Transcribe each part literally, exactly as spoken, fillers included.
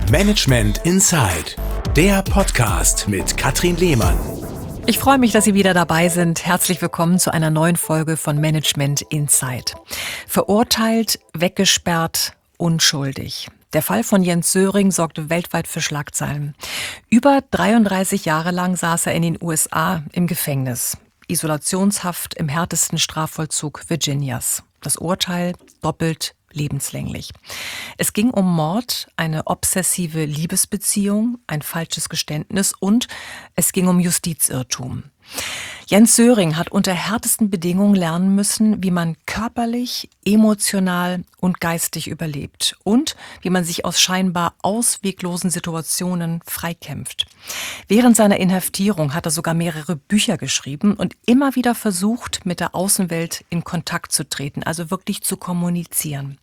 Management Inside, der Podcast mit Katrin Lehmann. Ich freue mich, dass Sie wieder dabei sind. Herzlich willkommen zu einer neuen Folge von Management Inside. Verurteilt, weggesperrt, unschuldig. Der Fall von Jens Söring sorgte weltweit für Schlagzeilen. Über dreiunddreißig Jahre lang saß er in den U S A im Gefängnis. Isolationshaft im härtesten Strafvollzug Virginias. Das Urteil doppelt lebenslänglich. Es ging um Mord, eine obsessive Liebesbeziehung, ein falsches Geständnis und es ging um Justizirrtum. Jens Söring hat unter härtesten Bedingungen lernen müssen, wie man körperlich, emotional und geistig überlebt und wie man sich aus scheinbar ausweglosen Situationen freikämpft. Während seiner Inhaftierung hat er sogar mehrere Bücher geschrieben und immer wieder versucht, mit der Außenwelt in Kontakt zu treten, also wirklich zu kommunizieren.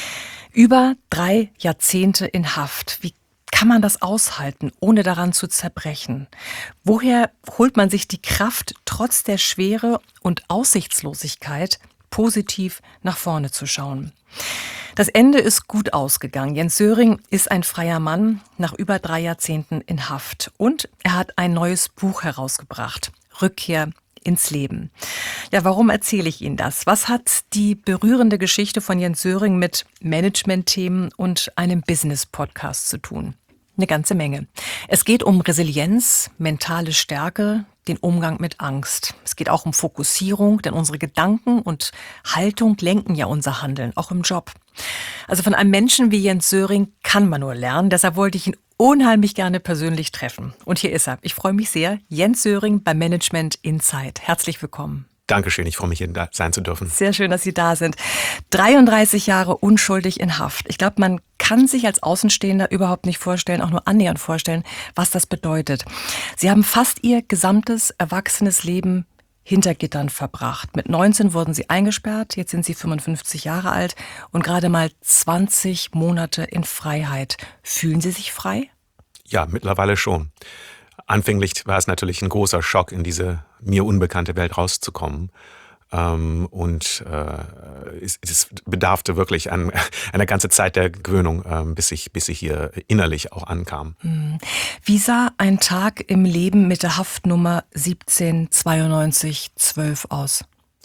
Über drei Jahrzehnte in Haft. Wie kann man das aushalten, ohne daran zu zerbrechen? Woher holt man sich die Kraft, trotz der Schwere und Aussichtslosigkeit positiv nach vorne zu schauen? Das Ende ist gut ausgegangen. Jens Söring ist ein freier Mann nach über drei Jahrzehnten in Haft. Und er hat ein neues Buch herausgebracht, Rückkehr ins Leben. Ja, warum erzähle ich Ihnen das? Was hat die berührende Geschichte von Jens Söring mit Management-Themen und einem Business-Podcast zu tun? Eine ganze Menge. Es geht um Resilienz, mentale Stärke, den Umgang mit Angst. Es geht auch um Fokussierung, denn unsere Gedanken und Haltung lenken ja unser Handeln, auch im Job. Also von einem Menschen wie Jens Söring kann man nur lernen. Deshalb wollte ich ihn unheimlich gerne persönlich treffen. Und hier ist er. Ich freue mich sehr. Jens Söring bei Management Inside. Herzlich willkommen. Dankeschön, ich freue mich, hier sein zu dürfen. Sehr schön, dass Sie da sind. dreiunddreißig Jahre unschuldig in Haft. Ich glaube, man kann sich als Außenstehender überhaupt nicht vorstellen, auch nur annähernd vorstellen, was das bedeutet. Sie haben fast Ihr gesamtes erwachsenes Leben hinter Gittern verbracht. Mit neunzehn wurden Sie eingesperrt, jetzt sind Sie fünfundfünfzig Jahre alt und gerade mal zwanzig Monate in Freiheit. Fühlen Sie sich frei? Ja, mittlerweile schon. Anfänglich war es natürlich ein großer Schock, in diese mir unbekannte Welt rauszukommen. Ähm, und äh, es, es bedarfte wirklich an einer ganzen Zeit der Gewöhnung, ähm, bis ich, bis ich hier innerlich auch ankam. Wie sah ein Tag im Leben mit der Haftnummer siebzehn zweiundneunzig zwölf aus?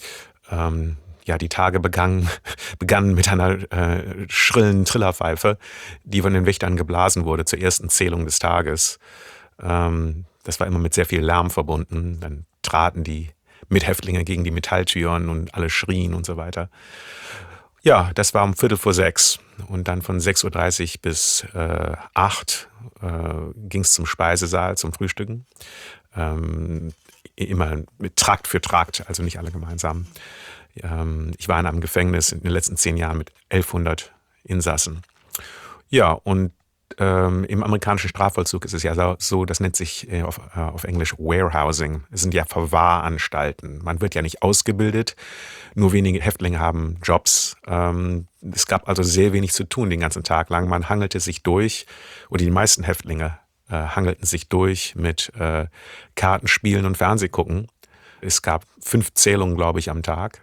Ähm, ja, die Tage begannen, begannen mit einer äh, schrillen Trillerpfeife, die von den Wächtern geblasen wurde zur ersten Zählung des Tages. Ähm, das war immer mit sehr viel Lärm verbunden. Dann traten die Mithäftlinge gegen die Metalltüren und alle schrien und so weiter. Ja, das war um Viertel vor sechs. Und dann von sechs Uhr dreißig bis äh, acht äh, ging es zum Speisesaal, zum Frühstücken. Ähm, immer mit Trakt für Trakt, also nicht alle gemeinsam. Ähm, ich war in einem Gefängnis in den letzten zehn Jahren mit elfhundert Insassen. Ja, und Ähm, im amerikanischen Strafvollzug ist es ja so, so das nennt sich äh, auf, äh, auf Englisch Warehousing. Es sind ja Verwahranstalten. Man wird ja nicht ausgebildet, nur wenige Häftlinge haben Jobs. Ähm, es gab also sehr wenig zu tun den ganzen Tag lang. Man hangelte sich durch, oder die meisten Häftlinge äh, hangelten sich durch mit äh, Kartenspielen und Fernsehgucken. Es gab fünf Zählungen, glaube ich, am Tag.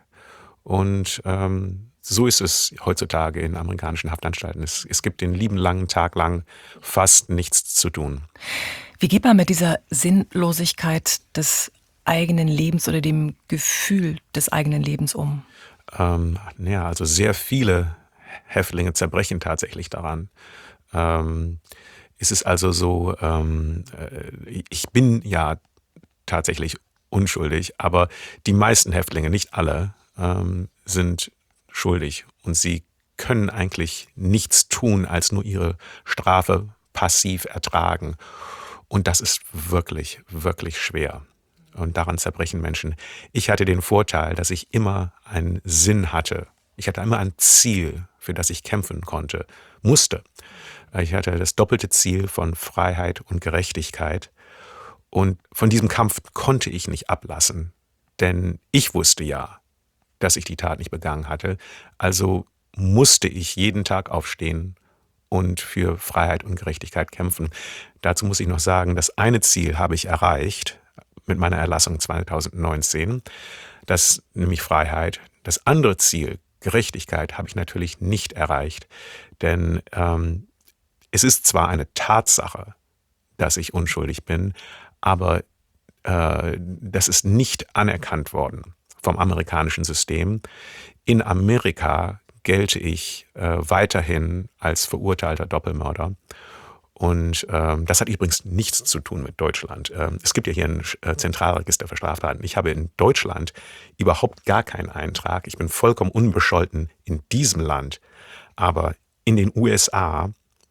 Und ähm, so ist es heutzutage in amerikanischen Haftanstalten. Es, es gibt den lieben langen Tag lang fast nichts zu tun. Wie geht man mit dieser Sinnlosigkeit des eigenen Lebens oder dem Gefühl des eigenen Lebens um? Ähm, ja, also sehr viele Häftlinge zerbrechen tatsächlich daran. Ähm, es ist also so, ähm, ich bin ja tatsächlich unschuldig, aber die meisten Häftlinge, nicht alle, ähm, sind schuldig und sie können eigentlich nichts tun, als nur ihre Strafe passiv ertragen. Und das ist wirklich, wirklich schwer. Und daran zerbrechen Menschen. Ich hatte den Vorteil, dass ich immer einen Sinn hatte. Ich hatte immer ein Ziel, für das ich kämpfen konnte, musste. Ich hatte das doppelte Ziel von Freiheit und Gerechtigkeit. Und von diesem Kampf konnte ich nicht ablassen. Denn ich wusste ja, dass ich die Tat nicht begangen hatte. Also musste ich jeden Tag aufstehen und für Freiheit und Gerechtigkeit kämpfen. Dazu muss ich noch sagen, das eine Ziel habe ich erreicht mit meiner Erlassung zweitausendneunzehn, das nämlich Freiheit. Das andere Ziel, Gerechtigkeit, habe ich natürlich nicht erreicht, denn ähm, es ist zwar eine Tatsache, dass ich unschuldig bin, aber äh, das ist nicht anerkannt worden vom amerikanischen System. In Amerika gelte ich äh, weiterhin als verurteilter Doppelmörder. Und ähm, das hat übrigens nichts zu tun mit Deutschland. Ähm, es gibt ja hier ein äh, Zentralregister für Straftaten. Ich habe in Deutschland überhaupt gar keinen Eintrag. Ich bin vollkommen unbescholten in diesem Land. Aber in den U S A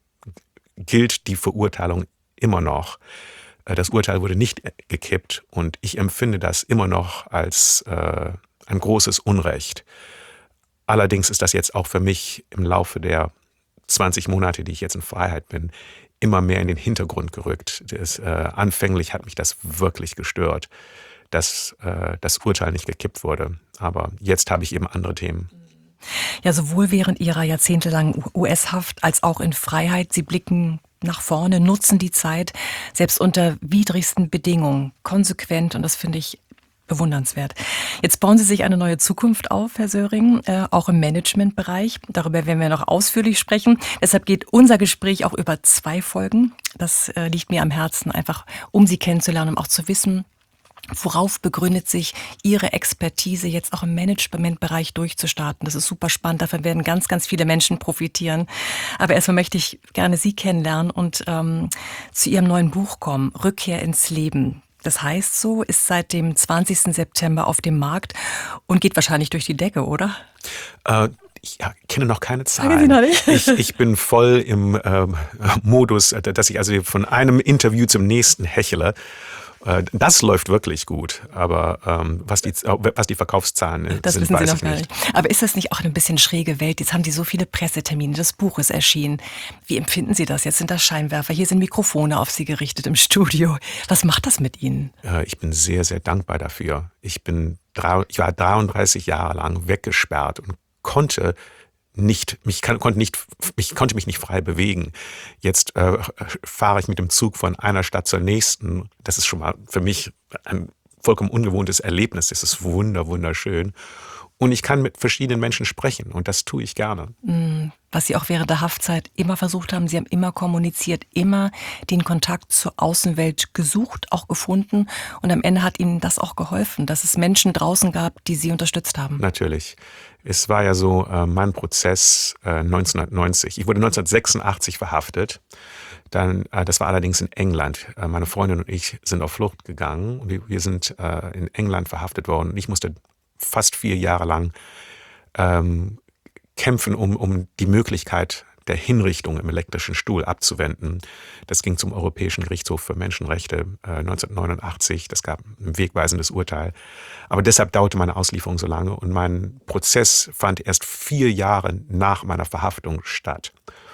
gilt die Verurteilung immer noch. Äh, das Urteil wurde nicht gekippt und ich empfinde das immer noch als äh, ein großes Unrecht. Allerdings ist das jetzt auch für mich im Laufe der zwanzig Monate, die ich jetzt in Freiheit bin, immer mehr in den Hintergrund gerückt. Das, äh, anfänglich hat mich das wirklich gestört, dass äh, das Urteil nicht gekippt wurde. Aber jetzt habe ich eben andere Themen. Ja, sowohl während Ihrer jahrzehntelangen U S-Haft als auch in Freiheit. Sie blicken nach vorne, nutzen die Zeit, selbst unter widrigsten Bedingungen, konsequent. Und das finde ich bewundernswert. Jetzt bauen Sie sich eine neue Zukunft auf, Herr Söring, äh, auch im Managementbereich. Darüber werden wir noch ausführlich sprechen. Deshalb geht unser Gespräch auch über zwei Folgen. Das äh, liegt mir am Herzen, einfach um Sie kennenzulernen, um auch zu wissen, worauf begründet sich Ihre Expertise jetzt auch im Managementbereich durchzustarten. Das ist super spannend, davon werden ganz, ganz viele Menschen profitieren. Aber erstmal möchte ich gerne Sie kennenlernen und ähm, zu Ihrem neuen Buch kommen, Rückkehr ins Leben. Das heißt so, ist seit dem zwanzigsten September auf dem Markt und geht wahrscheinlich durch die Decke, oder? Äh, ich ja, kenne noch keine Sagen Zahlen. Sie noch nicht? Ich, ich bin voll im ähm, Modus, dass ich also von einem Interview zum nächsten hechle. Das läuft wirklich gut, aber ähm, was, die, was die Verkaufszahlen das sind, wissen Sie weiß noch ich gar nicht. nicht. Aber ist das nicht auch eine bisschen schräge Welt? Jetzt haben Sie so viele Pressetermine, das Buch ist erschienen. Wie empfinden Sie das? Jetzt sind da Scheinwerfer, hier sind Mikrofone auf Sie gerichtet im Studio. Was macht das mit Ihnen? Äh, ich bin sehr, sehr dankbar dafür. Ich, bin, ich war dreiunddreißig Jahre lang weggesperrt und konnte nicht, mich kann, konnte nicht, ich konnte mich nicht frei bewegen. Jetzt äh, fahre ich mit dem Zug von einer Stadt zur nächsten. Das ist schon mal für mich ein vollkommen ungewohntes Erlebnis. Das ist wunder, wunderschön. Und ich kann mit verschiedenen Menschen sprechen und das tue ich gerne. Was Sie auch während der Haftzeit immer versucht haben, Sie haben immer kommuniziert, immer den Kontakt zur Außenwelt gesucht, auch gefunden. Und am Ende hat Ihnen das auch geholfen, dass es Menschen draußen gab, die Sie unterstützt haben. Natürlich. Es war ja so, äh, mein Prozess äh, neunzehnhundertneunzig. Ich wurde neunzehnhundertsechsundachtzig verhaftet. Dann, äh, das war allerdings in England. Äh, meine Freundin und ich sind auf Flucht gegangen. Und wir, wir sind äh, in England verhaftet worden. Und ich musste fast vier Jahre lang ähm, kämpfen, um, um die Möglichkeit der Hinrichtung im elektrischen Stuhl abzuwenden. Das ging zum Europäischen Gerichtshof für Menschenrechte äh, neunzehnhundertneunundachtzig. Das gab ein wegweisendes Urteil. Aber deshalb dauerte meine Auslieferung so lange und mein Prozess fand erst vier Jahre nach meiner Verhaftung statt.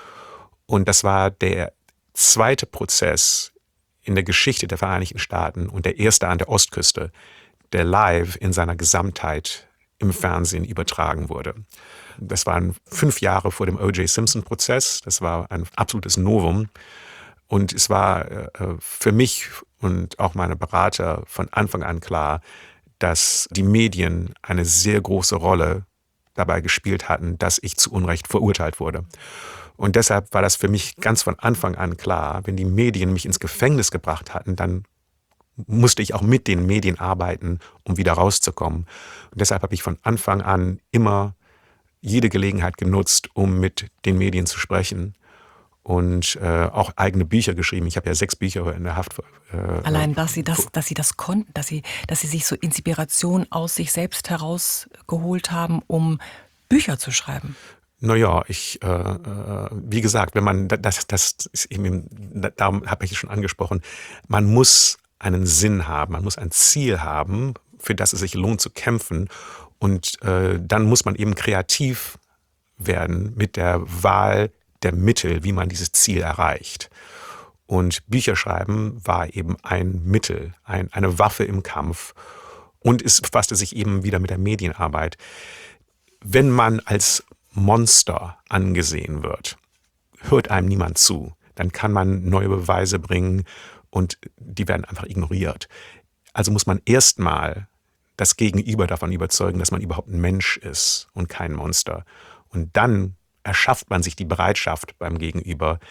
Und das war der zweite Prozess in der Geschichte der Vereinigten Staaten und der erste an der Ostküste, der live in seiner Gesamtheit im Fernsehen übertragen wurde. Das waren fünf Jahre vor dem O J Simpson-Prozess. Das war ein absolutes Novum. Und es war äh, für mich und auch meine Berater von Anfang an klar, dass die Medien eine sehr große Rolle dabei gespielt hatten, dass ich zu Unrecht verurteilt wurde. Und deshalb war das für mich ganz von Anfang an klar, wenn die Medien mich ins Gefängnis gebracht hatten, dann musste ich auch mit den Medien arbeiten, um wieder rauszukommen. Und deshalb habe ich von Anfang an immer jede Gelegenheit genutzt, um mit den Medien zu sprechen und äh, auch eigene Bücher geschrieben. Ich habe ja sechs Bücher in der Haft. Äh, Allein, dass Sie das, dass Sie das konnten, dass Sie, dass Sie sich so Inspiration aus sich selbst herausgeholt haben, um Bücher zu schreiben. Naja, ich, äh, wie gesagt, wenn man, das, das ist eben, darum habe ich schon angesprochen, man muss einen Sinn haben, man muss ein Ziel haben, für das es sich lohnt zu kämpfen. Und äh, dann muss man eben kreativ werden mit der Wahl der Mittel, wie man dieses Ziel erreicht. Und Bücher schreiben war eben ein Mittel, ein, eine Waffe im Kampf. Und es befasste sich eben wieder mit der Medienarbeit. Wenn man als Monster angesehen wird, hört einem niemand zu. Dann kann man neue Beweise bringen und die werden einfach ignoriert. Also muss man erstmal das Gegenüber davon überzeugen, dass man überhaupt ein Mensch ist und kein Monster. Und dann erschafft man sich die Bereitschaft beim Gegenüber,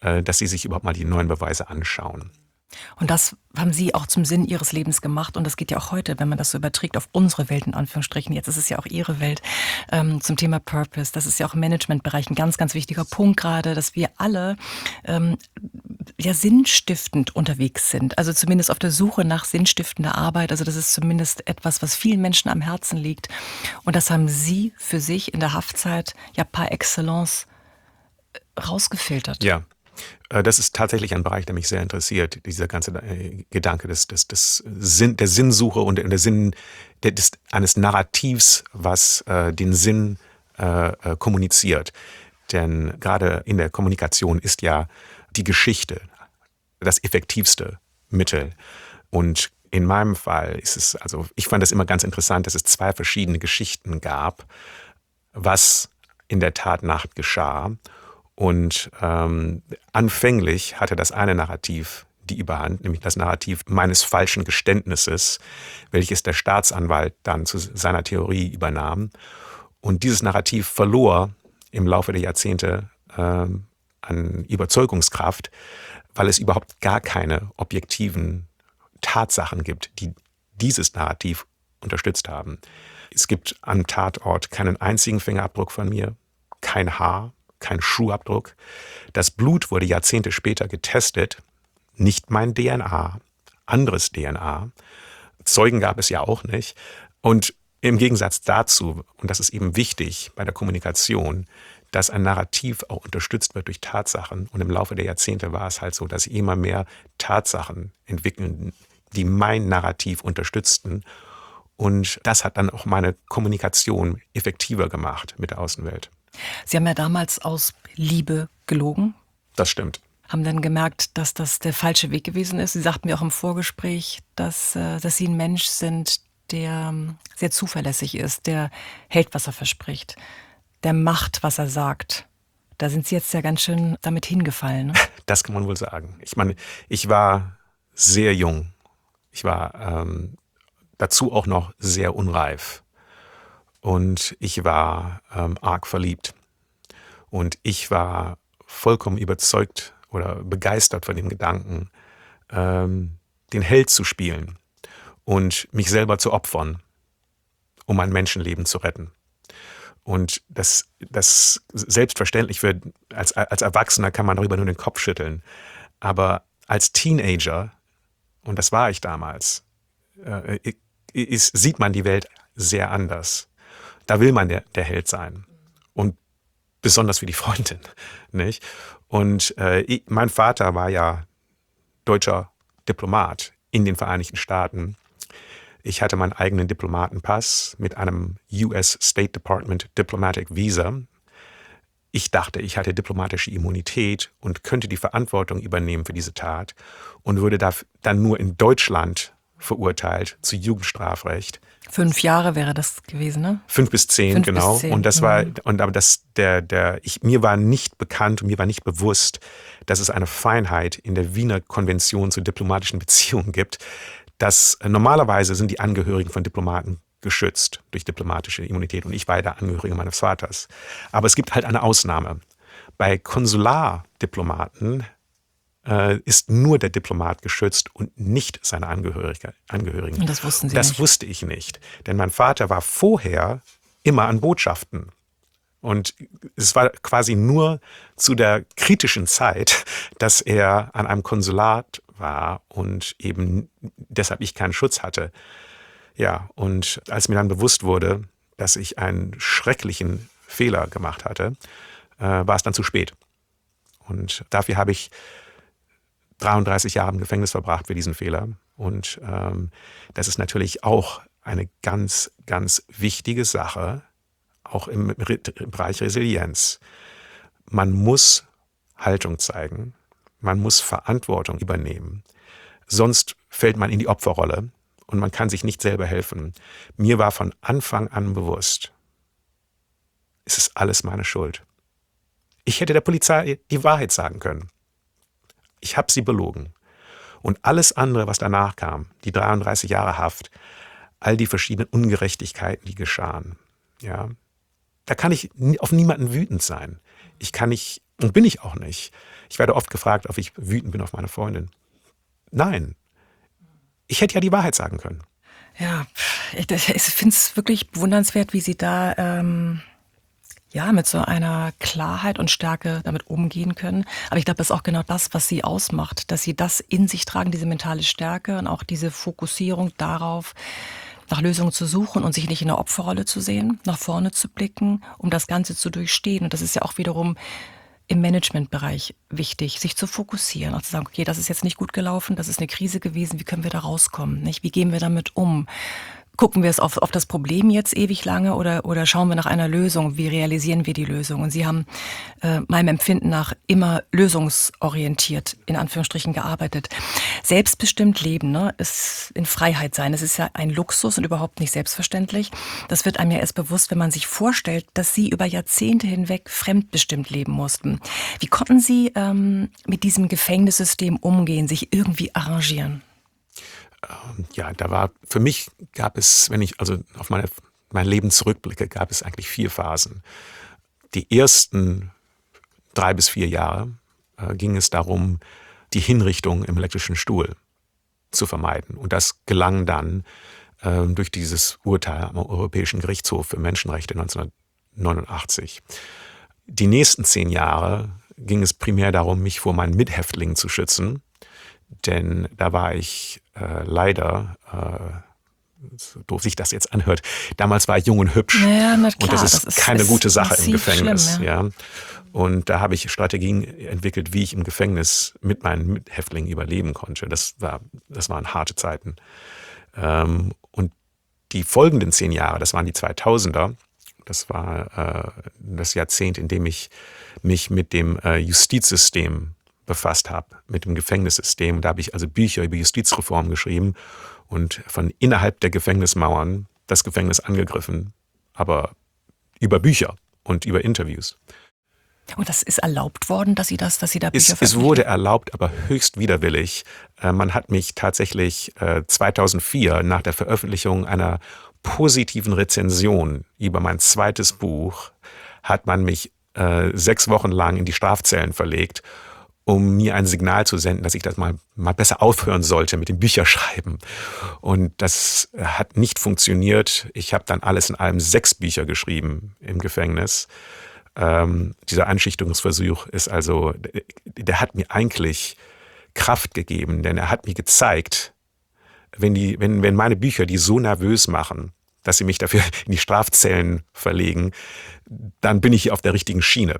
äh, dass sie sich überhaupt mal die neuen Beweise anschauen. Und das haben Sie auch zum Sinn Ihres Lebens gemacht. Und das geht ja auch heute, wenn man das so überträgt auf unsere Welt, in Anführungsstrichen. Jetzt ist es ja auch Ihre Welt, ähm, zum Thema Purpose. Das ist ja auch im Managementbereich ein ganz, ganz wichtiger Punkt gerade, dass wir alle ähm, ja sinnstiftend unterwegs sind. Also zumindest auf der Suche nach sinnstiftender Arbeit. Also das ist zumindest etwas, was vielen Menschen am Herzen liegt. Und das haben Sie für sich in der Haftzeit ja par excellence rausgefiltert. Ja. Das ist tatsächlich ein Bereich, der mich sehr interessiert, dieser ganze Gedanke des, des, des Sinn, der Sinnsuche und der Sinn des, eines Narrativs, was äh, den Sinn äh, kommuniziert. Denn gerade in der Kommunikation ist ja die Geschichte das effektivste Mittel. Und in meinem Fall ist es, also ich fand das immer ganz interessant, dass es zwei verschiedene Geschichten gab, was in der Tatnacht geschah. Und ähm, anfänglich hatte das eine Narrativ die Überhand, nämlich das Narrativ meines falschen Geständnisses, welches der Staatsanwalt dann zu seiner Theorie übernahm. Und dieses Narrativ verlor im Laufe der Jahrzehnte ähm, an Überzeugungskraft, weil es überhaupt gar keine objektiven Tatsachen gibt, die dieses Narrativ unterstützt haben. Es gibt am Tatort keinen einzigen Fingerabdruck von mir, kein Haar, kein Schuhabdruck. Das Blut wurde Jahrzehnte später getestet. Nicht mein D N A, anderes D N A. Zeugen gab es ja auch nicht. Und im Gegensatz dazu, und das ist eben wichtig bei der Kommunikation, dass ein Narrativ auch unterstützt wird durch Tatsachen. Und im Laufe der Jahrzehnte war es halt so, dass immer mehr Tatsachen entwickeln, die mein Narrativ unterstützten. Und das hat dann auch meine Kommunikation effektiver gemacht mit der Außenwelt. Sie haben ja damals aus Liebe gelogen. Das stimmt. Haben dann gemerkt, dass das der falsche Weg gewesen ist. Sie sagten mir auch im Vorgespräch, dass, dass Sie ein Mensch sind, der sehr zuverlässig ist, der hält, was er verspricht, der macht, was er sagt. Da sind Sie jetzt ja ganz schön damit hingefallen. Ne? Das kann man wohl sagen. Ich meine, ich war sehr jung. Ich war ähm, dazu auch noch sehr unreif. Und ich war ähm, arg verliebt. Und ich war vollkommen überzeugt oder begeistert von dem Gedanken, ähm, den Held zu spielen und mich selber zu opfern, um ein Menschenleben zu retten. Und das, das selbstverständlich für, als, als Erwachsener kann man darüber nur den Kopf schütteln. Aber als Teenager, und das war ich damals, äh, ist, sieht man die Welt sehr anders. Da will man der, der Held sein. Und besonders für die Freundin, nicht? Und äh, ich, mein Vater war ja deutscher Diplomat in den Vereinigten Staaten. Ich hatte meinen eigenen Diplomatenpass mit einem U S State Department Diplomatic Visa. Ich dachte, ich hatte diplomatische Immunität und könnte die Verantwortung übernehmen für diese Tat und würde da dann nur in Deutschland verurteilt zu Jugendstrafrecht. Fünf Jahre wäre das gewesen, ne? Fünf bis zehn, Fünf genau. bis zehn. Und das war, und aber das, der, der, ich, mir war nicht bekannt und mir war nicht bewusst, dass es eine Feinheit in der Wiener Konvention zu diplomatischen Beziehungen gibt, dass äh, normalerweise sind die Angehörigen von Diplomaten geschützt durch diplomatische Immunität und ich war der Angehörige meines Vaters. Aber es gibt halt eine Ausnahme. Bei Konsulardiplomaten äh, ist nur der Diplomat geschützt und nicht seine Angehörige, Angehörigen. Und das wussten Sie Das nicht? wusste ich nicht. Denn mein Vater war vorher immer an Botschaften. Und es war quasi nur zu der kritischen Zeit, dass er an einem Konsulat war und eben deshalb ich keinen Schutz hatte. Ja, und als mir dann bewusst wurde, dass ich einen schrecklichen Fehler gemacht hatte, äh, war es dann zu spät. Und dafür habe ich dreiunddreißig Jahre im Gefängnis verbracht für diesen Fehler. Und ähm, das ist natürlich auch eine ganz, ganz wichtige Sache, auch im, im Bereich Resilienz. Man muss Haltung zeigen, man muss Verantwortung übernehmen, sonst fällt man in die Opferrolle und man kann sich nicht selber helfen. Mir war von Anfang an bewusst, es ist alles meine Schuld. Ich hätte der Polizei die Wahrheit sagen können. Ich habe sie belogen. Und alles andere, was danach kam, die dreiunddreißig Jahre Haft, all die verschiedenen Ungerechtigkeiten, die geschahen, ja, da kann ich auf niemanden wütend sein. Ich kann nicht Und bin ich auch nicht. Ich werde oft gefragt, ob ich wütend bin auf meine Freundin. Nein. Ich hätte ja die Wahrheit sagen können. Ja, ich, ich finde es wirklich bewundernswert, wie Sie da ähm, ja mit so einer Klarheit und Stärke damit umgehen können. Aber ich glaube, das ist auch genau das, was Sie ausmacht, dass Sie das in sich tragen, diese mentale Stärke und auch diese Fokussierung darauf, nach Lösungen zu suchen und sich nicht in der Opferrolle zu sehen, nach vorne zu blicken, um das Ganze zu durchstehen. Und das ist ja auch wiederum im Managementbereich wichtig, sich zu fokussieren, auch zu sagen, okay, das ist jetzt nicht gut gelaufen, das ist eine Krise gewesen, wie können wir da rauskommen, nicht? Wie gehen wir damit um? Gucken wir es auf, auf das Problem jetzt ewig lange oder, oder schauen wir nach einer Lösung? Wie realisieren wir die Lösung? Und Sie haben äh, meinem Empfinden nach immer lösungsorientiert, in Anführungsstrichen, gearbeitet. Selbstbestimmt leben, ne, ist in Freiheit sein. Das ist ja ein Luxus und überhaupt nicht selbstverständlich. Das wird einem ja erst bewusst, wenn man sich vorstellt, dass Sie über Jahrzehnte hinweg fremdbestimmt leben mussten. Wie konnten Sie ähm, mit diesem Gefängnissystem umgehen, sich irgendwie arrangieren? Ja, da war, für mich gab es, wenn ich also auf meine, mein Leben zurückblicke, gab es eigentlich vier Phasen. Die ersten drei bis vier Jahre äh, ging es darum, die Hinrichtung im elektrischen Stuhl zu vermeiden. Und das gelang dann äh, durch dieses Urteil am Europäischen Gerichtshof für Menschenrechte neunzehnhundertneunundachtzig. Die nächsten zehn Jahre ging es primär darum, mich vor meinen Mithäftlingen zu schützen. Denn da war ich äh, leider, äh, so doof sich das jetzt anhört, damals war ich jung und hübsch. Ja, na klar, und das ist das ist, keine ist gute Sache im Gefängnis. Schlimm, ja. Ja. Und da habe ich Strategien entwickelt, wie ich im Gefängnis mit meinen Mithäftlingen überleben konnte. Das war, das waren harte Zeiten. Ähm, und die folgenden zehn Jahre, das waren die zweitausender, das war äh, das Jahrzehnt, in dem ich mich mit dem äh, Justizsystem befasst habe, mit dem Gefängnissystem. Da habe ich also Bücher über Justizreform geschrieben und von innerhalb der Gefängnismauern das Gefängnis angegriffen, aber über Bücher und über Interviews. Und das ist erlaubt worden, dass Sie das, dass Sie da Bücher Es, es wurde erlaubt, aber höchst widerwillig. Äh, man hat mich tatsächlich äh, zweitausendvier nach der Veröffentlichung einer positiven Rezension über mein zweites Buch hat man mich äh, sechs Wochen lang in die Strafzellen verlegt, um mir ein Signal zu senden, dass ich das mal, mal besser aufhören sollte mit dem Bücherschreiben. Und das hat nicht funktioniert. Ich habe dann alles in allem sechs Bücher geschrieben im Gefängnis. Ähm, dieser Einschüchterungsversuch ist also, der hat mir eigentlich Kraft gegeben, denn er hat mir gezeigt, wenn, die, wenn, wenn meine Bücher die so nervös machen, dass sie mich dafür in die Strafzellen verlegen, dann bin ich auf der richtigen Schiene.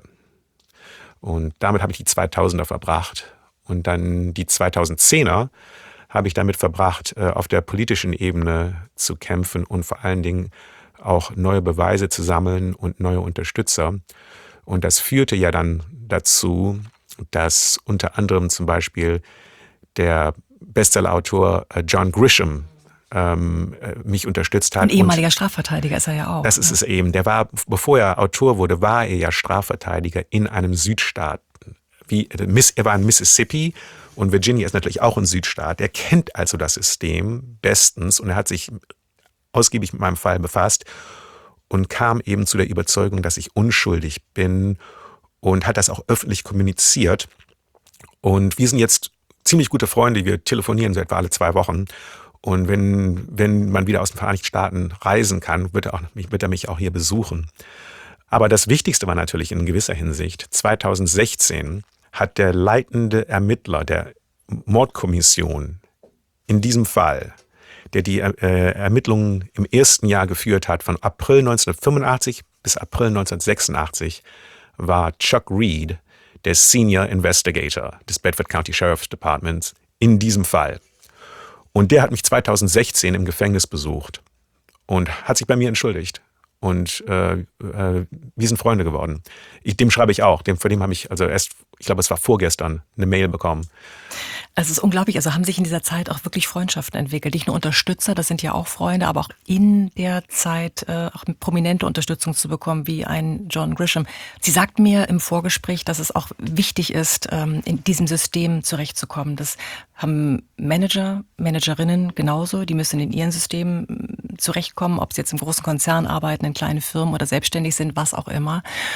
Und damit habe ich die zweitausender verbracht. Und dann die zweitausendzehner habe ich damit verbracht, auf der politischen Ebene zu kämpfen und vor allen Dingen auch neue Beweise zu sammeln und neue Unterstützer. Und das führte ja dann dazu, dass unter anderem zum Beispiel der Bestsellerautor John Grisham ähm, mich unterstützt hat. Ein ehemaliger Strafverteidiger ist er ja auch. Das ist es eben. Der war, bevor er Autor wurde, war er ja Strafverteidiger in einem Südstaat. Wie, er war in Mississippi und Virginia ist natürlich auch ein Südstaat. Er kennt also das System bestens und er hat sich ausgiebig mit meinem Fall befasst und kam eben zu der Überzeugung, dass ich unschuldig bin und hat das auch öffentlich kommuniziert. Und wir sind jetzt ziemlich gute Freunde. Wir telefonieren so etwa alle zwei Wochen. Und wenn, wenn man wieder aus den Vereinigten Staaten reisen kann, wird er, auch, wird er mich auch hier besuchen. Aber das Wichtigste war natürlich in gewisser Hinsicht, zweitausendsechzehn hat der leitende Ermittler der Mordkommission in diesem Fall, der die äh, Ermittlungen im ersten Jahr geführt hat, von April neunzehnhundertfünfundachtzig bis April neunzehnhundertsechsundachtzig, war Chuck Reed, der Senior Investigator des Bedford County Sheriff's Departments in diesem Fall. Und der hat mich zweitausendsechzehn im Gefängnis besucht und hat sich bei mir entschuldigt. Und äh, äh, wir sind Freunde geworden. Ich, dem schreibe ich auch. Dem, vor dem habe ich also erst, ich glaube, es war vorgestern, eine Mail bekommen. Also es ist unglaublich. Also haben sich in dieser Zeit auch wirklich Freundschaften entwickelt. Nicht nur Unterstützer, das sind ja auch Freunde, aber auch in der Zeit äh, auch prominente Unterstützung zu bekommen, wie ein John Grisham. Sie sagt mir im Vorgespräch, dass es auch wichtig ist, ähm, in diesem System zurechtzukommen. Das haben Manager, Managerinnen genauso. Die müssen in ihren Systemen zurechtkommen, ob sie jetzt im großen Konzern arbeiten, in kleinen Firmen oder selbstständig sind, was auch immer.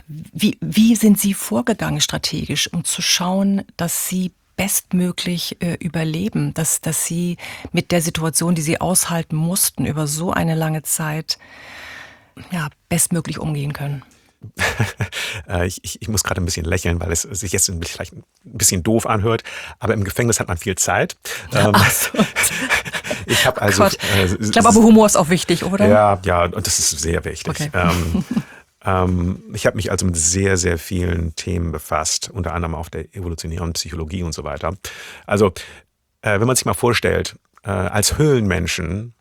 Wie, wie sind Sie vorgegangen strategisch, um zu schauen, dass Sie bestmöglich äh, überleben, dass, dass Sie mit der Situation, die Sie aushalten mussten, über so eine lange Zeit ja, bestmöglich umgehen können? ich, ich, ich muss gerade ein bisschen lächeln, weil es sich jetzt vielleicht ein bisschen doof anhört, aber im Gefängnis hat man viel Zeit. Ähm, so. Ich habe also. Äh, ich glaube, aber Humor ist auch wichtig, oder? Ja, ja, und das ist sehr wichtig. Okay. Ähm, ähm, ich habe mich also mit sehr, sehr vielen Themen befasst, unter anderem auch der evolutionären Psychologie und so weiter. Also, äh, wenn man sich mal vorstellt, äh, als Höhlenmenschen,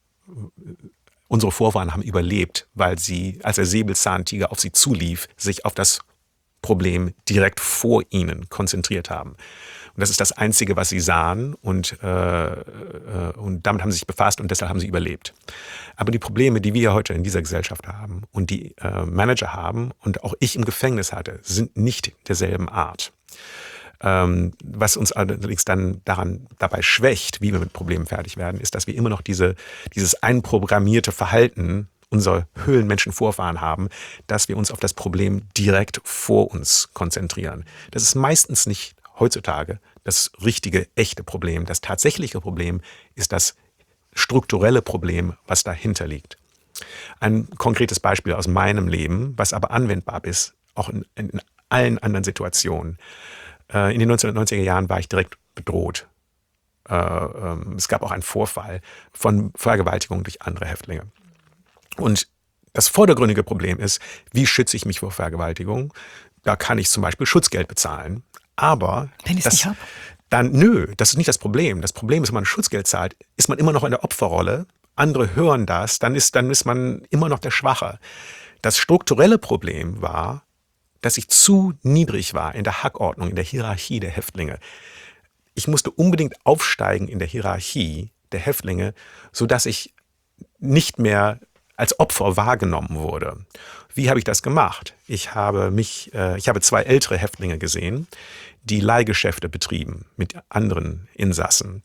unsere Vorfahren haben überlebt, weil sie, als der Säbelzahntiger auf sie zulief, sich auf das Problem direkt vor ihnen konzentriert haben. Und das ist das Einzige, was sie sahen und, äh, äh, und damit haben sie sich befasst und deshalb haben sie überlebt. Aber die Probleme, die wir heute in dieser Gesellschaft haben und die äh, Manager haben und auch ich im Gefängnis hatte, sind nicht derselben Art. Ähm, was uns allerdings dann daran dabei schwächt, wie wir mit Problemen fertig werden, ist, dass wir immer noch diese, dieses einprogrammierte Verhalten unserer Höhlenmenschen-Vorfahren haben, dass wir uns auf das Problem direkt vor uns konzentrieren. Das ist meistens nicht heutzutage das richtige, echte Problem. Das tatsächliche Problem ist das strukturelle Problem, was dahinter liegt. Ein konkretes Beispiel aus meinem Leben, was aber anwendbar ist, auch in, in allen anderen Situationen. In den neunzehnhundertneunziger Jahren war ich direkt bedroht. Es gab auch einen Vorfall von Vergewaltigung durch andere Häftlinge. Und das vordergründige Problem ist, wie schütze ich mich vor Vergewaltigung? Da kann ich zum Beispiel Schutzgeld bezahlen. Aber wenn ich es nicht habe? Dann, nö, das ist nicht das Problem. Das Problem ist, wenn man Schutzgeld zahlt, ist man immer noch in der Opferrolle. Andere hören das, dann ist, dann ist man immer noch der Schwache. Das strukturelle Problem war, dass ich zu niedrig war in der Hackordnung, in der Hierarchie der Häftlinge. Ich musste unbedingt aufsteigen in der Hierarchie der Häftlinge, sodass ich nicht mehr als Opfer wahrgenommen wurde. Wie habe ich das gemacht? Ich habe mich, äh, ich habe zwei ältere Häftlinge gesehen, die Leihgeschäfte betrieben mit anderen Insassen.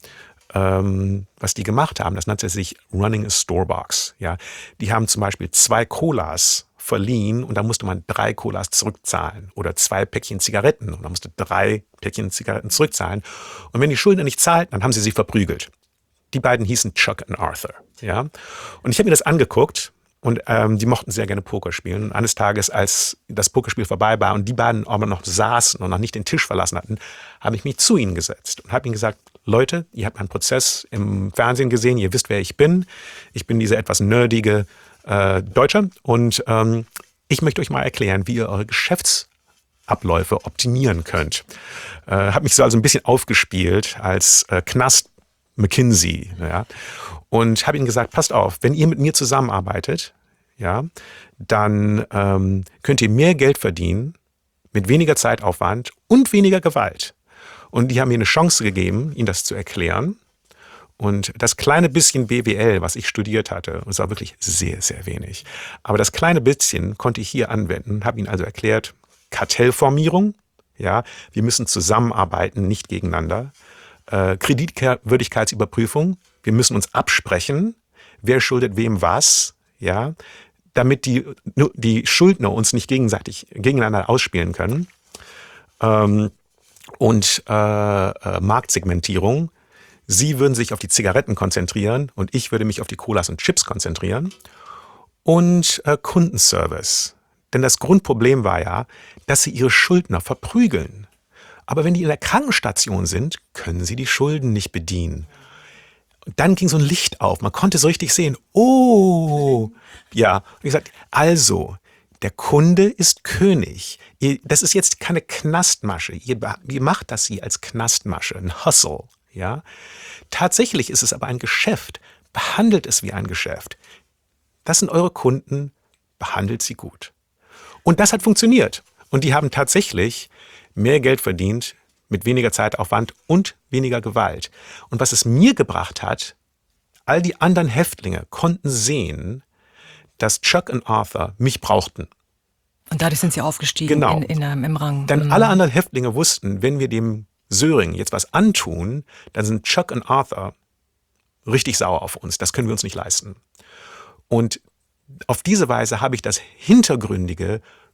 Ähm, was die gemacht haben, das nannte sich Running a Storebox. Ja, die haben zum Beispiel zwei Colas verliehen und da musste man drei Colas zurückzahlen oder zwei Päckchen Zigaretten und da musste drei Päckchen Zigaretten zurückzahlen. Und wenn die Schuldner nicht zahlten, dann haben sie sie verprügelt. Die beiden hießen Chuck und Arthur. Ja, und ich habe mir das angeguckt. Und ähm, die mochten sehr gerne Poker spielen. Und eines Tages, als das Pokerspiel vorbei war und die beiden aber noch saßen und noch nicht den Tisch verlassen hatten, habe ich mich zu ihnen gesetzt und habe ihnen gesagt, Leute, ihr habt meinen Prozess im Fernsehen gesehen, ihr wisst, wer ich bin. Ich bin dieser etwas nerdige äh, Deutscher und ähm, ich möchte euch mal erklären, wie ihr eure Geschäftsabläufe optimieren könnt. Äh, habe mich so also ein bisschen aufgespielt als äh, Knast McKinsey, ja. Und habe ihnen gesagt, passt auf, wenn ihr mit mir zusammenarbeitet, ja, dann ähm, könnt ihr mehr Geld verdienen mit weniger Zeitaufwand und weniger Gewalt. Und die haben mir eine Chance gegeben, ihnen das zu erklären. Und das kleine bisschen B W L, was ich studiert hatte, und es war wirklich sehr, sehr wenig, aber das kleine bisschen konnte ich hier anwenden, habe ihnen also erklärt, Kartellformierung, ja, wir müssen zusammenarbeiten, nicht gegeneinander. Äh, Kreditwürdigkeitsüberprüfung, wir müssen uns absprechen, wer schuldet wem was, ja, damit die, die Schuldner uns nicht gegenseitig gegeneinander ausspielen können. Ähm, und äh, äh, Marktsegmentierung. Sie würden sich auf die Zigaretten konzentrieren und ich würde mich auf die Colas und Chips konzentrieren. Und äh, Kundenservice. Denn das Grundproblem war ja, dass sie ihre Schuldner verprügeln. Aber wenn die in der Krankenstation sind, können sie die Schulden nicht bedienen. Und dann ging so ein Licht auf. Man konnte so richtig sehen, oh, ja. Und ich sagte, also, der Kunde ist König. Ihr, das ist jetzt keine Knastmasche. Ihr, ihr macht das hier als Knastmasche, ein Hustle. Ja? Tatsächlich ist es aber ein Geschäft. Behandelt es wie ein Geschäft. Das sind eure Kunden. Behandelt sie gut. Und das hat funktioniert. Und die haben tatsächlich mehr Geld verdient mit weniger Zeitaufwand und weniger Gewalt. Und was es mir gebracht hat, all die anderen Häftlinge konnten sehen, dass Chuck und Arthur mich brauchten. Und dadurch sind sie aufgestiegen genau. in, in, in, im Rang. Denn mhm. alle anderen Häftlinge wussten, wenn wir dem Söring jetzt was antun, dann sind Chuck und Arthur richtig sauer auf uns. Das können wir uns nicht leisten. Und auf diese Weise habe ich das hintergründige,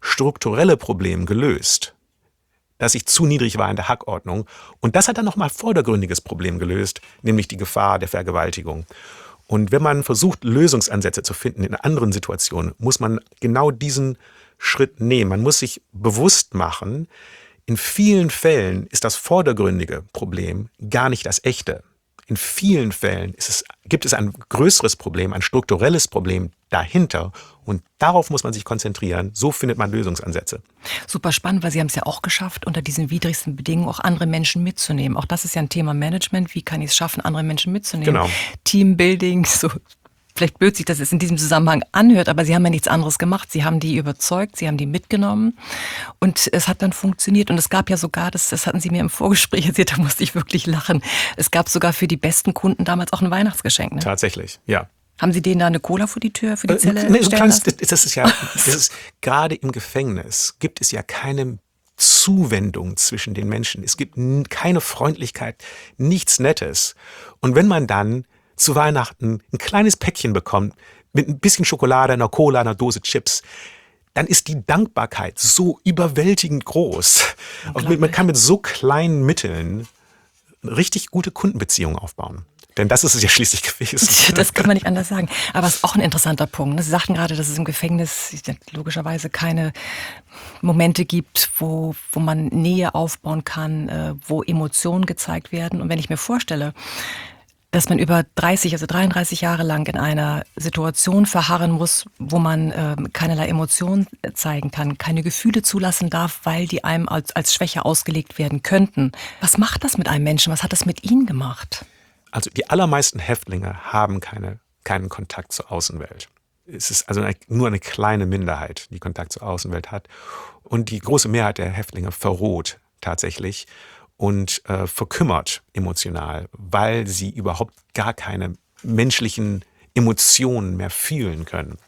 strukturelle Problem gelöst, dass ich zu niedrig war in der Hackordnung. Und das hat dann nochmal ein vordergründiges Problem gelöst, nämlich die Gefahr der Vergewaltigung. Und wenn man versucht, Lösungsansätze zu finden in anderen Situationen, muss man genau diesen Schritt nehmen. Man muss sich bewusst machen, in vielen Fällen ist das vordergründige Problem gar nicht das echte. In vielen Fällen ist es, gibt es ein größeres Problem, ein strukturelles Problem dahinter. Und darauf muss man sich konzentrieren. So findet man Lösungsansätze. Super spannend, weil Sie haben es ja auch geschafft, unter diesen widrigsten Bedingungen auch andere Menschen mitzunehmen. Auch das ist ja ein Thema Management. Wie kann ich es schaffen, andere Menschen mitzunehmen? Genau. Teambuilding, so vielleicht blöd sich das jetzt in diesem Zusammenhang anhört, aber Sie haben ja nichts anderes gemacht. Sie haben die überzeugt, Sie haben die mitgenommen und es hat dann funktioniert. Und es gab ja sogar, das, das hatten Sie mir im Vorgespräch erzählt, da musste ich wirklich lachen, es gab sogar für die besten Kunden damals auch ein Weihnachtsgeschenk. Ne? Tatsächlich, ja. Haben Sie denen da eine Cola vor die Tür, für die Zelle äh, nee, so stellen kleines, lassen? das ist ja, das ist, gerade im Gefängnis gibt es ja keine Zuwendung zwischen den Menschen. Es gibt keine Freundlichkeit, nichts Nettes. Und wenn man dann zu Weihnachten ein kleines Päckchen bekommt, mit ein bisschen Schokolade, einer Cola, einer Dose Chips, dann ist die Dankbarkeit so überwältigend groß. Und man kann mit so kleinen Mitteln richtig gute Kundenbeziehungen aufbauen. Denn das ist es ja schließlich gewesen. Das kann man nicht anders sagen. Aber es ist auch ein interessanter Punkt. Sie sagten gerade, dass es im Gefängnis logischerweise keine Momente gibt, wo, wo man Nähe aufbauen kann, wo Emotionen gezeigt werden. Und wenn ich mir vorstelle, dass man über dreißig, also dreiunddreißig Jahre lang in einer Situation verharren muss, wo man äh, keinerlei Emotionen zeigen kann, keine Gefühle zulassen darf, weil die einem als, als Schwäche ausgelegt werden könnten. Was macht das mit einem Menschen? Was hat das mit Ihnen gemacht? Also die allermeisten Häftlinge haben keine, keinen Kontakt zur Außenwelt. Es ist also eine, nur eine kleine Minderheit, die Kontakt zur Außenwelt hat. Und die große Mehrheit der Häftlinge verroht tatsächlich und äh, verkümmert emotional, weil sie überhaupt gar keine menschlichen Emotionen mehr fühlen können.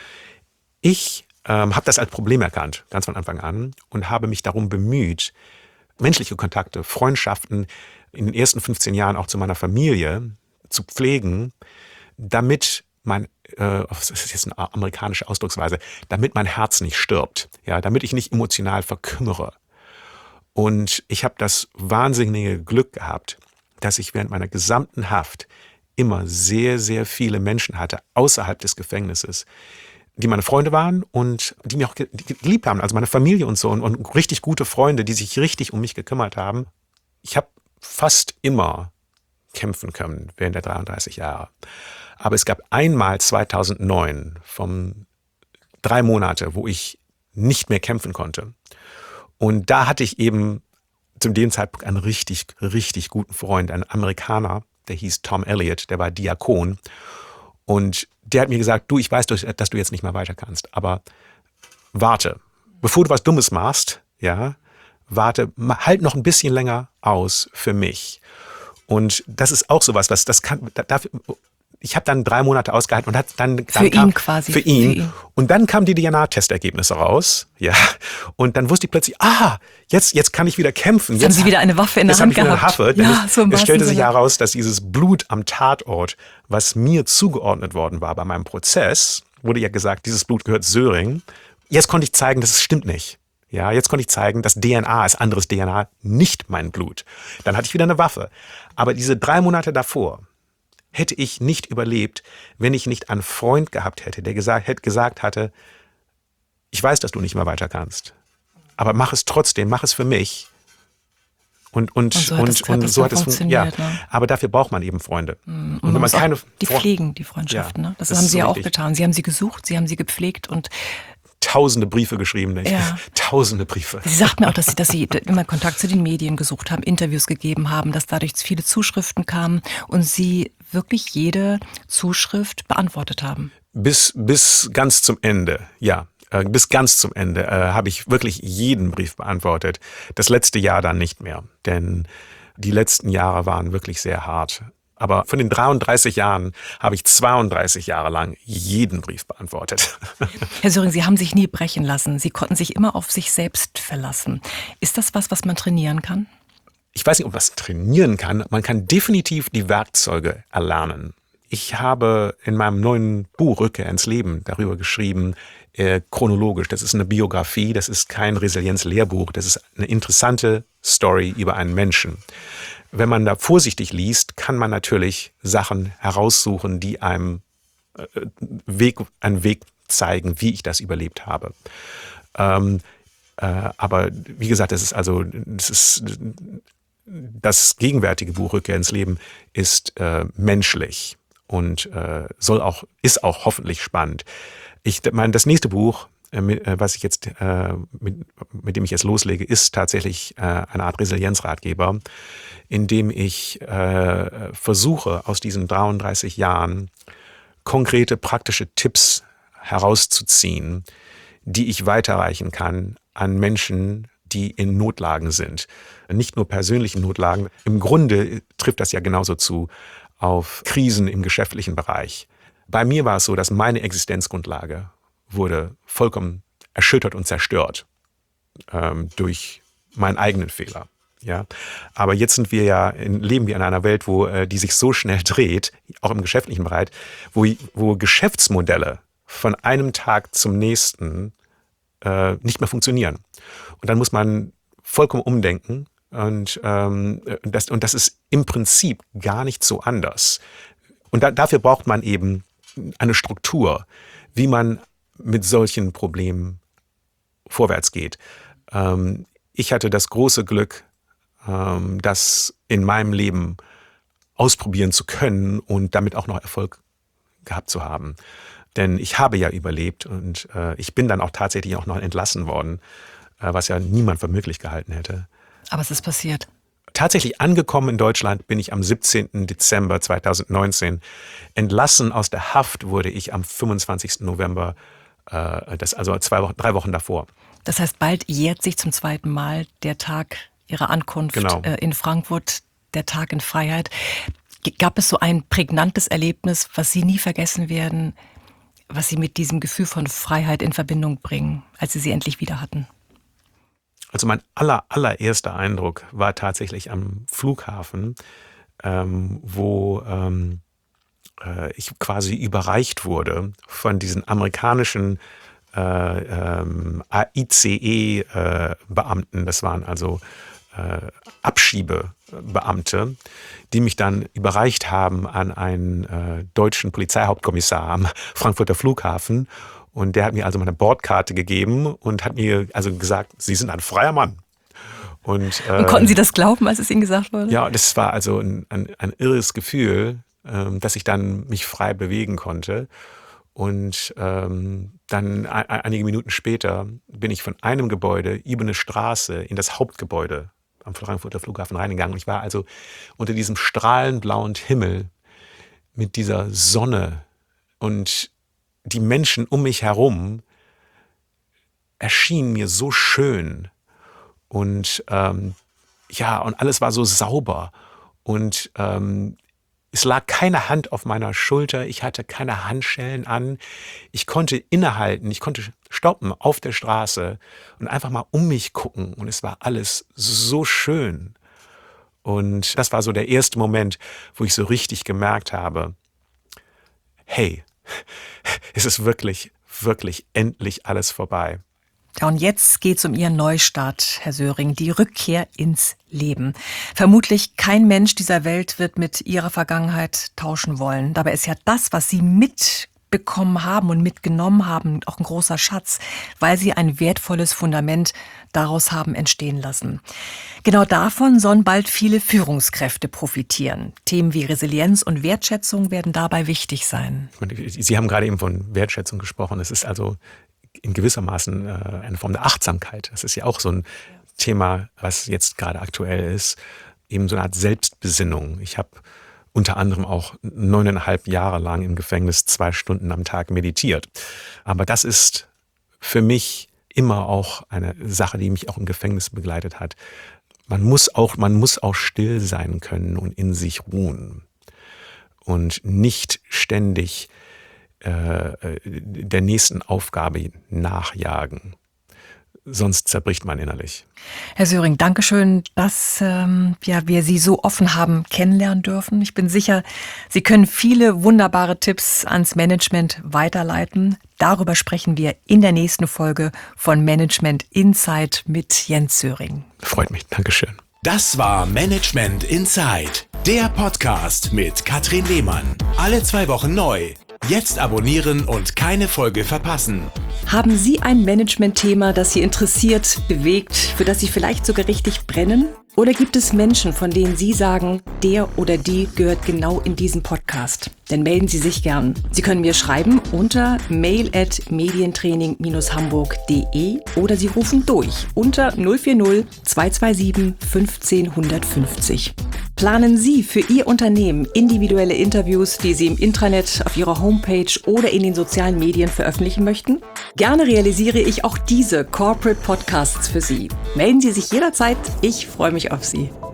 Ich ähm, habe das als Problem erkannt, ganz von Anfang an, und habe mich darum bemüht, menschliche Kontakte, Freundschaften in den ersten fünfzehn Jahren auch zu meiner Familie zu pflegen, damit mein, äh, das ist jetzt eine amerikanische Ausdrucksweise, damit mein Herz nicht stirbt, ja, damit ich nicht emotional verkümmere. Und ich habe das wahnsinnige Glück gehabt, dass ich während meiner gesamten Haft immer sehr, sehr viele Menschen hatte außerhalb des Gefängnisses, die meine Freunde waren und die mich auch geliebt haben, also meine Familie und so und, und richtig gute Freunde, die sich richtig um mich gekümmert haben. Ich habe fast immer kämpfen können während der dreiunddreißig Jahre. Aber es gab einmal zweitausendneun, vom drei Monate, wo ich nicht mehr kämpfen konnte. Und da hatte ich eben zu dem Zeitpunkt einen richtig, richtig guten Freund, einen Amerikaner, der hieß Tom Elliott, der war Diakon. Und der hat mir gesagt, du, ich weiß, dass du jetzt nicht mehr weiter kannst, aber warte, bevor du was Dummes machst, ja, warte, halt noch ein bisschen länger aus für mich. Und das ist auch sowas, was das kann, dafür, ich habe dann drei Monate ausgehalten und hat dann, dann für kam, ihn quasi für ihn. für ihn Und dann kamen die D N A-Testergebnisse raus, ja. Und dann wusste ich plötzlich, ah, jetzt jetzt kann ich wieder kämpfen. Jetzt, jetzt haben Sie wieder eine Waffe in der Hand gehabt. Jetzt habe ich wieder eine Waffe. Ja, so im es stellte sich Sinne. heraus, dass dieses Blut am Tatort, was mir zugeordnet worden war bei meinem Prozess, wurde ja gesagt, dieses Blut gehört Söring. Jetzt konnte ich zeigen, dass es stimmt nicht. Ja, jetzt konnte ich zeigen, dass D N A ist anderes D N A, nicht mein Blut. Dann hatte ich wieder eine Waffe. Aber diese drei Monate davor hätte ich nicht überlebt, wenn ich nicht einen Freund gehabt hätte, der gesagt, hätte gesagt hatte, ich weiß, dass du nicht mehr weiter kannst, aber mach es trotzdem, mach es für mich. Und, und, Und so hat und, es- hat und es so dann hat es funktioniert, funktioniert. Ja, ne? aber dafür braucht man eben Freunde. Und, Und man muss auch die Fre- pflegen, die Freundschaften. Ja, Ne? Das, das haben ist Sie so ja auch richtig. getan. Sie haben sie gesucht, Sie haben sie gepflegt und Tausende Briefe geschrieben, nicht? Ja. Tausende Briefe. Sie sagten auch, dass Sie, dass Sie immer Kontakt zu den Medien gesucht haben, Interviews gegeben haben, dass dadurch viele Zuschriften kamen und Sie wirklich jede Zuschrift beantwortet haben. Bis, bis ganz zum Ende, ja. Äh, Bis ganz zum Ende äh, habe ich wirklich jeden Brief beantwortet. Das letzte Jahr dann nicht mehr, denn die letzten Jahre waren wirklich sehr hart. Aber von den dreiunddreißig Jahren habe ich zweiunddreißig Jahre lang jeden Brief beantwortet. Herr Söring, Sie haben sich nie brechen lassen. Sie konnten sich immer auf sich selbst verlassen. Ist das was, was man trainieren kann? Ich weiß nicht, ob man es trainieren kann. Man kann definitiv die Werkzeuge erlernen. Ich habe in meinem neuen Buch Rückkehr ins Leben darüber geschrieben, äh, chronologisch. Das ist eine Biografie, das ist kein Resilienz-Lehrbuch, das ist eine interessante Story über einen Menschen. Wenn man da vorsichtig liest, kann man natürlich Sachen heraussuchen, die einem äh, Weg, einen Weg zeigen, wie ich das überlebt habe. Ähm, äh, aber wie gesagt, das ist also, das ist das gegenwärtige Buch Rückkehr ins Leben ist äh, menschlich und äh, soll auch, ist auch hoffentlich spannend. Ich meine, das nächste Buch, äh, mit, äh, was ich jetzt, äh, mit, mit dem ich jetzt loslege, ist tatsächlich äh, eine Art Resilienzratgeber, in dem ich äh, versuche, aus diesen dreiunddreißig Jahren konkrete, praktische Tipps herauszuziehen, die ich weiterreichen kann an Menschen, die in Notlagen sind. Nicht nur persönlichen Notlagen. Im Grunde trifft das ja genauso zu auf Krisen im geschäftlichen Bereich. Bei mir war es so, dass meine Existenzgrundlage wurde vollkommen erschüttert und zerstört ähm, durch meinen eigenen Fehler. Ja, aber jetzt sind wir ja in, leben wir in einer Welt, wo äh, die sich so schnell dreht, auch im geschäftlichen Bereich, wo, wo Geschäftsmodelle von einem Tag zum nächsten äh, nicht mehr funktionieren. Und dann muss man vollkommen umdenken und, ähm, das, und das ist im Prinzip gar nicht so anders. Und da, dafür braucht man eben eine Struktur, wie man mit solchen Problemen vorwärts geht. Ähm, ich hatte das große Glück, ähm, das in meinem Leben ausprobieren zu können und damit auch noch Erfolg gehabt zu haben. Denn ich habe ja überlebt und äh, ich bin dann auch tatsächlich auch noch entlassen worden, äh, was ja niemand für möglich gehalten hätte. Aber es ist passiert. Tatsächlich angekommen in Deutschland bin ich am siebzehnten Dezember zweitausendneunzehn. Entlassen aus der Haft wurde ich am fünfundzwanzigsten November, äh, das also zwei Wochen, drei Wochen davor. Das heißt, bald jährt sich zum zweiten Mal der Tag Ihrer Ankunft Genau. äh, in Frankfurt, der Tag in Freiheit. G- Gab es so ein prägnantes Erlebnis, was Sie nie vergessen werden, was Sie mit diesem Gefühl von Freiheit in Verbindung bringen, als Sie sie endlich wieder hatten? Also mein aller, allererster Eindruck war tatsächlich am Flughafen, ähm, wo ähm, äh, ich quasi überreicht wurde von diesen amerikanischen äh, ähm, I C E-Beamten. Das waren also äh, Abschiebebeamte, die mich dann überreicht haben an einen äh, deutschen Polizeihauptkommissar am Frankfurter Flughafen. Und der hat mir also meine Bordkarte gegeben und hat mir also gesagt, Sie sind ein freier Mann. Und, äh, Und konnten Sie das glauben, als es Ihnen gesagt wurde? Ja, das war also ein, ein, ein irres Gefühl, ähm, dass ich dann mich frei bewegen konnte. Und ähm, dann ein, einige Minuten später bin ich von einem Gebäude über eine Straße in das Hauptgebäude am Frankfurter Flughafen reingegangen. Und ich war also unter diesem strahlend blauen Himmel mit dieser Sonne und die Menschen um mich herum erschienen mir so schön und ähm, ja, und alles war so sauber und ähm, es lag keine Hand auf meiner Schulter, ich hatte keine Handschellen an, ich konnte innehalten, ich konnte stoppen auf der Straße und einfach mal um mich gucken und es war alles so schön. Und das war so der erste Moment, wo ich so richtig gemerkt habe, hey, es ist wirklich, wirklich endlich alles vorbei. Ja, und jetzt geht's um Ihren Neustart, Herr Söring, die Rückkehr ins Leben. Vermutlich kein Mensch dieser Welt wird mit Ihrer Vergangenheit tauschen wollen. Dabei ist ja das, was Sie mitbekommen haben und mitgenommen haben, auch ein großer Schatz, weil Sie ein wertvolles Fundament daraus haben entstehen lassen. Genau davon sollen bald viele Führungskräfte profitieren. Themen wie Resilienz und Wertschätzung werden dabei wichtig sein. Sie haben gerade eben von Wertschätzung gesprochen. Es ist also in gewissermaßen äh, eine Form der Achtsamkeit. Das ist ja auch so ein Thema, was jetzt gerade aktuell ist. Eben so eine Art Selbstbesinnung. Ich habe unter anderem auch neuneinhalb Jahre lang im Gefängnis zwei Stunden am Tag meditiert. Aber das ist für mich immer auch eine Sache, die mich auch im Gefängnis begleitet hat. Man muss auch, man muss auch still sein können und in sich ruhen und nicht ständig äh, der nächsten Aufgabe nachjagen, sonst zerbricht man innerlich. Herr Söring, danke schön, dass ähm, ja, wir Sie so offen haben kennenlernen dürfen. Ich bin sicher, Sie können viele wunderbare Tipps ans Management weiterleiten. Darüber sprechen wir in der nächsten Folge von Management Insight mit Jens Söring. Freut mich, Dankeschön. Das war Management Insight, der Podcast mit Katrin Lehmann. Alle zwei Wochen neu. Jetzt abonnieren und keine Folge verpassen. Haben Sie ein Management-Thema, das Sie interessiert, bewegt, für das Sie vielleicht sogar richtig brennen? Oder gibt es Menschen, von denen Sie sagen, der oder die gehört genau in diesen Podcast? Dann melden Sie sich gern. Sie können mir schreiben unter mail at medientraining dash hamburg punkt de oder Sie rufen durch unter null vier null zwei zwei sieben fünfzehn hundertfünfzig. Planen Sie für Ihr Unternehmen individuelle Interviews, die Sie im Intranet, auf Ihrer Homepage oder in den sozialen Medien veröffentlichen möchten? Gerne realisiere ich auch diese Corporate Podcasts für Sie. Melden Sie sich jederzeit. Ich freue mich auf Sie.